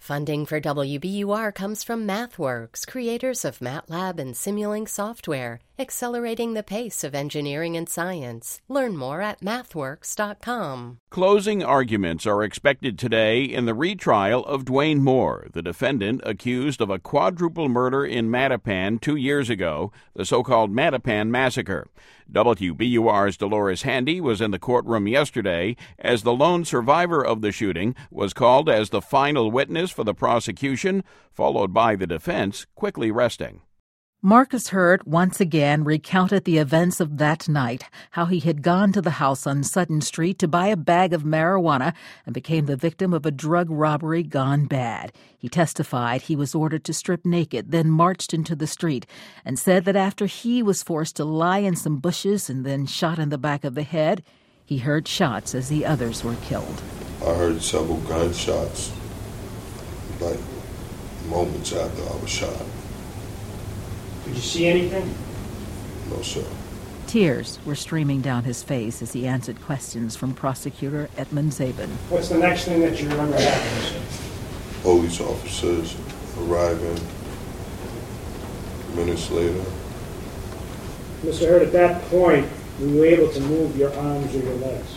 Funding for WBUR comes from MathWorks, creators of MATLAB and Simulink software, accelerating the pace of engineering and science. Learn more at mathworks.com. Closing arguments are expected today in the retrial of Dwayne Moore, the defendant accused of a quadruple murder in Mattapan 2 years ago, the so-called Mattapan Massacre. WBUR's Dolores Handy was in the courtroom yesterday as the lone survivor of the shooting was called as the final witness for the prosecution, followed by the defense quickly resting. Marcus Hurd once again recounted the events of that night, how he had gone to the house on Sutton Street to buy a bag of marijuana and became the victim of a drug robbery gone bad. He testified he was ordered to strip naked, then marched into the street, and said that after he was forced to lie in some bushes and then shot in the back of the head, he heard shots as the others were killed. I heard several gunshots, like moments after I was shot. Did you see anything? No, sir. Tears were streaming down his face as he answered questions from prosecutor Edmund Zabin. What's the next thing that you remember happening, sir? Police officers arriving minutes later. Mr. Hurd, at that point, were you able to move your arms or your legs?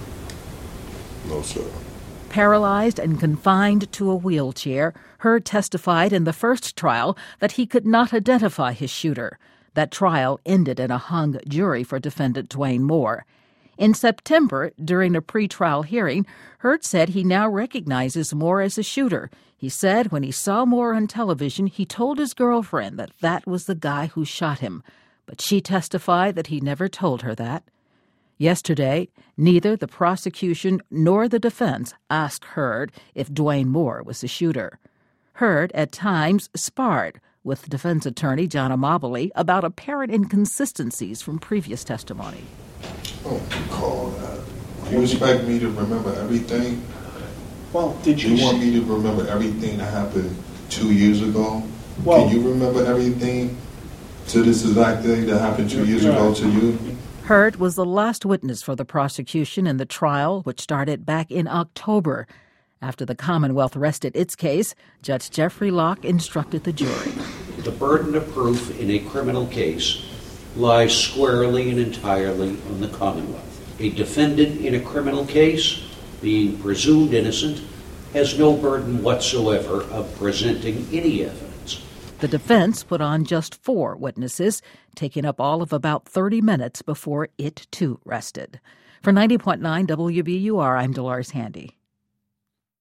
No, sir. Paralyzed and confined to a wheelchair, Hurd testified in the first trial that he could not identify his shooter. That trial ended in a hung jury for defendant Dwayne Moore. In September, during a pretrial hearing, Hurd said he now recognizes Moore as a shooter. He said when he saw Moore on television, he told his girlfriend that that was the guy who shot him. But she testified that he never told her that. Yesterday, neither the prosecution nor the defense asked Hurd if Dwayne Moore was the shooter. Hurd, at times, sparred with defense attorney John Amabile about apparent inconsistencies from previous testimony. I don't recall that. You expect me to remember everything? Well, did you... You want me to remember everything that happened 2 years ago? Well, can you remember everything to this exact day that happened 2 years ago to you? Hurd was the last witness for the prosecution in the trial, which started back in October. After the Commonwealth rested its case, Judge Jeffrey Locke instructed the jury. The burden of proof in a criminal case lies squarely and entirely on the Commonwealth. A defendant in a criminal case, being presumed innocent, has no burden whatsoever of presenting any evidence. The defense put on just 4 witnesses, taking up all of about 30 minutes before it, too, rested. For 90.9 WBUR, I'm Dolores Handy.